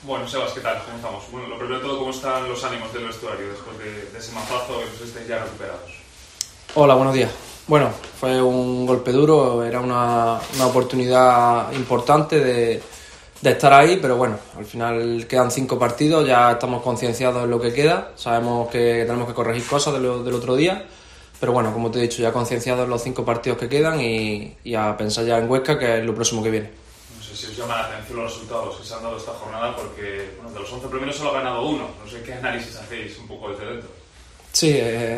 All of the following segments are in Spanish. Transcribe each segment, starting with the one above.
Bueno, Sebas, ¿qué tal? ¿Cómo estamos? Bueno, lo primero de todo, ¿cómo están los ánimos del vestuario después de ese mazazo que os estáis ya recuperados? Hola, buenos días. Bueno, fue un golpe duro, era una oportunidad importante de estar ahí, pero bueno, al final quedan 5 partidos, ya estamos concienciados en lo que queda, sabemos que tenemos que corregir cosas del otro día, pero bueno, como te he dicho, ya concienciados en los 5 partidos que quedan y a pensar ya en Huesca, que es lo próximo que viene. No sé si os llama la atención los resultados que se han dado esta jornada, porque bueno, de los 11 primeros solo ha ganado uno. No sé qué análisis hacéis un poco desde dentro. Sí,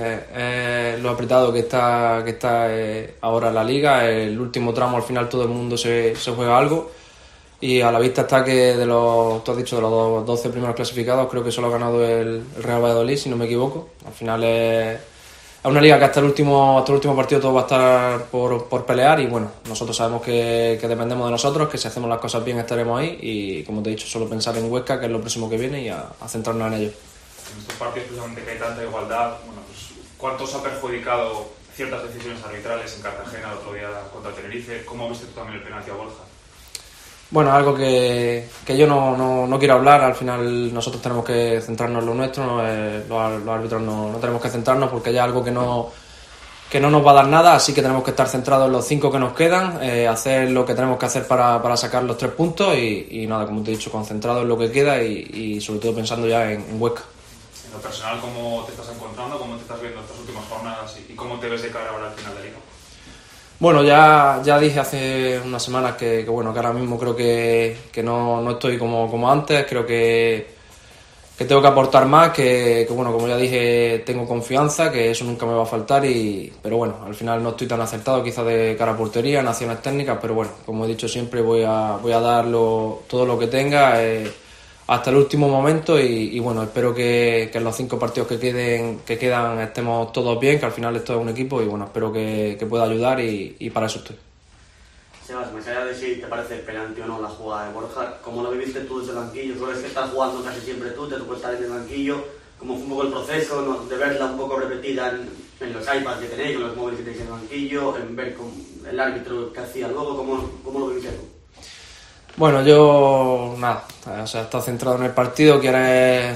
lo apretado que está ahora la liga, el último tramo al final todo el mundo se juega algo y a la vista está que tú has dicho, de los 12 primeros clasificados creo que solo ha ganado el Real Valladolid, si no me equivoco. Al final es una liga que hasta el último partido todo va a estar por pelear y bueno, nosotros sabemos que dependemos de nosotros, que si hacemos las cosas bien estaremos ahí y como te he dicho, solo pensar en Huesca, que es lo próximo que viene y a centrarnos en ello. En estos partidos, precisamente, que hay tanta igualdad, bueno, pues, ¿cuánto os ha perjudicado ciertas decisiones arbitrales en Cartagena el otro día contra Tenerife? ¿Cómo viste tú también el penalti a Borja? Bueno, algo que yo no quiero hablar, al final nosotros tenemos que centrarnos en lo nuestro, los árbitros no tenemos que centrarnos porque ya es algo que no nos va a dar nada, así que tenemos que estar centrados en los 5 que nos quedan, hacer lo que tenemos que hacer para sacar los 3 puntos y nada, como te he dicho, concentrados en lo que queda y sobre todo pensando ya en Huesca. En lo personal, ¿cómo te estás encontrando? ¿Cómo te estás viendo estas últimas jornadas? ¿Y cómo te ves de cara ahora al final de liga? Bueno, ya dije hace unas semanas que ahora mismo creo que no estoy como antes, creo que tengo que aportar más, que bueno, como ya dije, tengo confianza, que eso nunca me va a faltar, pero bueno, al final no estoy tan acertado quizás de cara a portería, en acciones técnicas, pero bueno, como he dicho siempre, voy a dar todo lo que tenga hasta el último momento y bueno, espero que en los 5 partidos que quedan estemos todos bien, que al final esto es un equipo y bueno, espero que pueda ayudar y para eso estoy. Sebas, más allá de si te parece penalti o no la jugada de Borja, ¿cómo lo viviste tú desde el banquillo? ¿Tú ves que estás jugando casi siempre tú, te tocó estar en el banquillo? ¿Cómo fue un poco el proceso, ¿no?, de verla un poco repetida en los iPads que tenéis, en los móviles que tenéis en el banquillo, en ver con el árbitro que hacía luego? ¿Cómo lo viviste tú? Bueno, yo nada, o sea, he estado centrado en el partido, quieres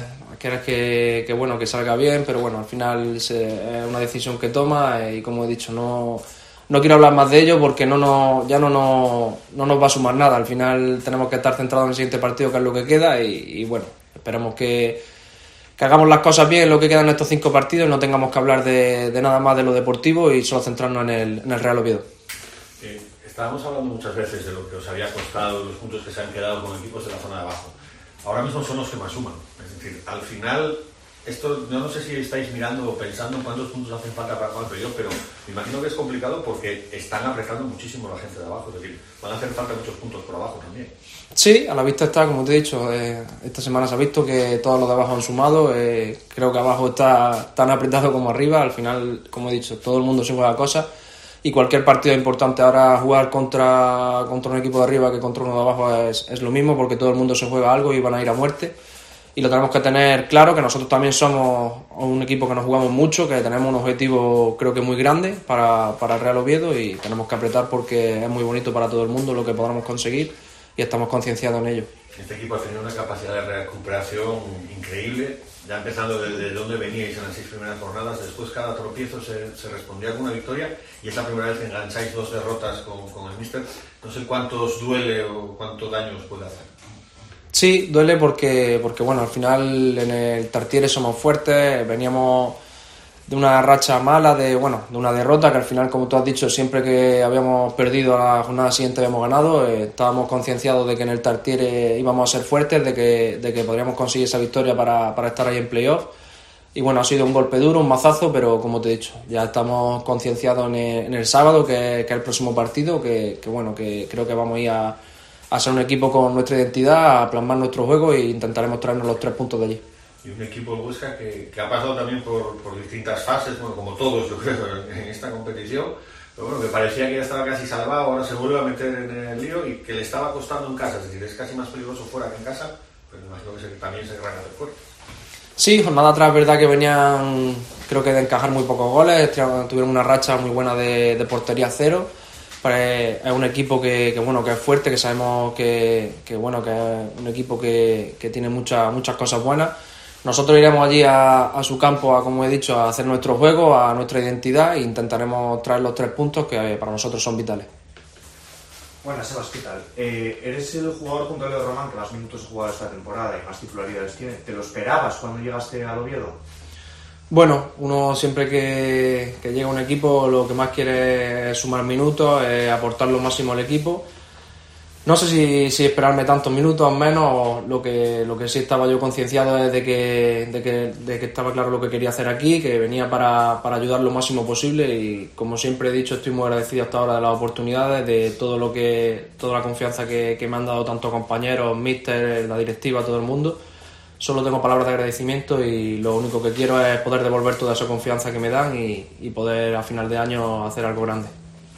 que bueno, que salga bien, pero bueno, al final es una decisión que toma y como he dicho, no quiero hablar más de ello porque ya no nos va a sumar nada. Al final tenemos que estar centrados en el siguiente partido, que es lo que queda y bueno, esperemos que hagamos las cosas bien en lo que quedan en estos 5 partidos y no tengamos que hablar de nada más de lo deportivo y solo centrarnos en el Real Oviedo. Estábamos hablando muchas veces de lo que os había costado, los puntos que se han quedado con equipos de la zona de abajo. Ahora mismo son los que más suman. Es decir, al final, esto yo no sé si estáis mirando o pensando en cuántos puntos hacen falta para jugar el playoff, pero me imagino que es complicado porque están apretando muchísimo la gente de abajo. Es decir, van a hacer falta muchos puntos por abajo también. Sí, a la vista está, como te he dicho, esta semana se ha visto que todos los de abajo han sumado. Creo que abajo está tan apretado como arriba. Al final, como he dicho, todo el mundo se juega cosas. Y cualquier partido importante ahora jugar contra un equipo de arriba que contra uno de abajo es lo mismo porque todo el mundo se juega algo y van a ir a muerte y lo tenemos que tener claro, que nosotros también somos un equipo que nos jugamos mucho, que tenemos un objetivo creo que muy grande para el Real Oviedo y tenemos que apretar porque es muy bonito para todo el mundo lo que podamos conseguir y estamos concienciados en ello. Este equipo ha tenido una capacidad de recuperación increíble, ya empezando desde donde veníais en las 6 primeras jornadas. Después cada tropiezo se respondía con una victoria y es la primera vez que engancháis 2 derrotas con el míster. No sé cuánto os duele o cuánto daño os puede hacer. Sí, duele porque bueno, al final en el Tartiere somos fuertes, veníamos de una racha mala, de una derrota que al final, como tú has dicho, siempre que habíamos perdido a la jornada siguiente habíamos ganado. Estábamos concienciados de que en el Tartiere íbamos a ser fuertes, de que podríamos conseguir esa victoria para estar ahí en playoff. Y bueno, ha sido un golpe duro, un mazazo, pero como te he dicho, ya estamos concienciados en el sábado, que es el próximo partido, que creo que vamos a ir a ser un equipo con nuestra identidad, a plasmar nuestro juego e intentaremos traernos los 3 puntos de allí. Y un equipo de Huesca que ha pasado también por distintas fases, bueno, como todos yo creo en esta competición, pero bueno, que parecía que ya estaba casi salvado, ahora se vuelve a meter en el lío y que le estaba costando en casa, es decir, es casi más peligroso fuera que en casa, pero me imagino que también se van a hacer fuerte. Sí, jornada atrás, verdad que venían, creo que de encajar muy pocos goles, tuvieron una racha muy buena de portería cero Pues es un equipo que es fuerte, que sabemos que es un equipo que tiene muchas cosas buenas. Nosotros iremos allí a su campo, como he dicho, a hacer nuestro juego, a nuestra identidad, e intentaremos traer los 3 puntos que para nosotros son vitales. Bueno, Sebas, ¿qué tal? Eres el jugador junto a Leo Román que más minutos ha jugado esta temporada y más titularidades tiene. ¿Te lo esperabas cuando llegaste al Oviedo? Bueno, uno siempre que llega a un equipo lo que más quiere es sumar minutos, aportar lo máximo al equipo. No sé si esperarme tantos minutos o menos. Lo que sí estaba yo concienciado es de que estaba claro lo que quería hacer aquí, que venía para ayudar lo máximo posible, y como siempre he dicho, estoy muy agradecido hasta ahora de las oportunidades, de toda la confianza que me han dado tanto compañeros, míster, la directiva, todo el mundo. Solo tengo palabras de agradecimiento y lo único que quiero es poder devolver toda esa confianza que me dan y poder a final de año hacer algo grande.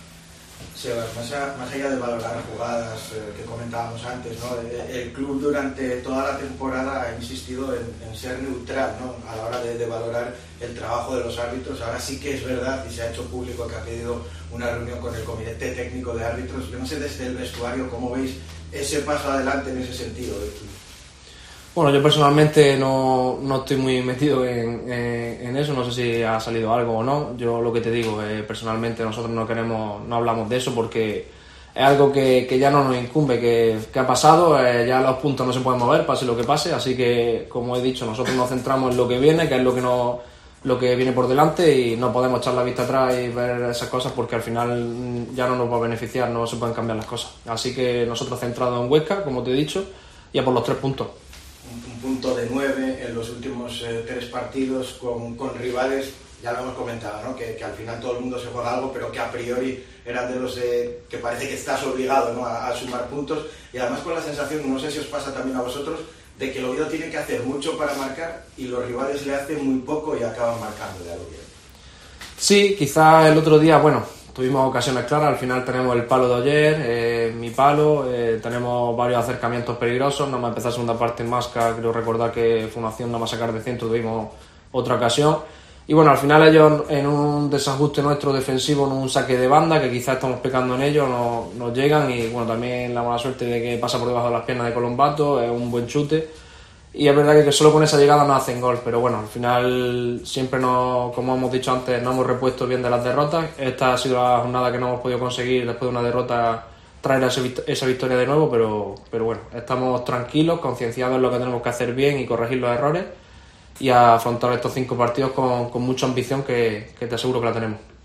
Sebas, más allá de valorar jugadas que comentábamos antes, ¿no? El club durante toda la temporada ha insistido en ser neutral, ¿no? A la hora de valorar el trabajo de los árbitros. Ahora sí que es verdad, y se ha hecho público, que ha pedido una reunión con el comité técnico de árbitros. Yo no sé desde el vestuario cómo veis ese paso adelante en ese sentido del club. Bueno, yo personalmente no estoy muy metido en eso, no sé si ha salido algo o no. Yo lo que te digo, personalmente nosotros no hablamos de eso porque es algo que ya no nos incumbe, que ha pasado, ya los puntos no se pueden mover, pase lo que pase, así que, como he dicho, nosotros nos centramos en lo que viene, que es lo que viene por delante, y no podemos echar la vista atrás y ver esas cosas porque al final ya no nos va a beneficiar, no se pueden cambiar las cosas. Así que nosotros centrados en Huesca, como te he dicho, y a por los 3 puntos. Un punto de 9 en los últimos 3 partidos con rivales, ya lo hemos comentado, ¿no? Que al final todo el mundo se juega algo, pero que a priori eran de los que parece que estás obligado, ¿no? a sumar puntos, y además con la sensación, no sé si os pasa también a vosotros, de que el Oviedo tiene que hacer mucho para marcar y los rivales le hacen muy poco y acaban marcándole al Oviedo. Sí, quizás el otro día, tuvimos ocasiones claras. Al final tenemos el palo de ayer, mi palo, tenemos varios acercamientos peligrosos. Nada más empezar segunda parte en Masca, creo recordar que fue una acción nada más sacar de centro, tuvimos otra ocasión. Y bueno, al final ellos en un desajuste nuestro defensivo, en un saque de banda, que quizás estamos pecando en ello, nos llegan, y bueno, también la mala suerte de que pasa por debajo de las piernas de Colombato, es un buen chute. Y es verdad que solo con esa llegada no hacen gol, pero bueno, al final siempre como hemos dicho antes, nos hemos repuesto bien de las derrotas. Esta ha sido la jornada que no hemos podido conseguir después de una derrota traer esa victoria de nuevo, pero bueno, estamos tranquilos, concienciados en lo que tenemos que hacer bien y corregir los errores, y a afrontar estos 5 partidos con mucha ambición que te aseguro que la tenemos.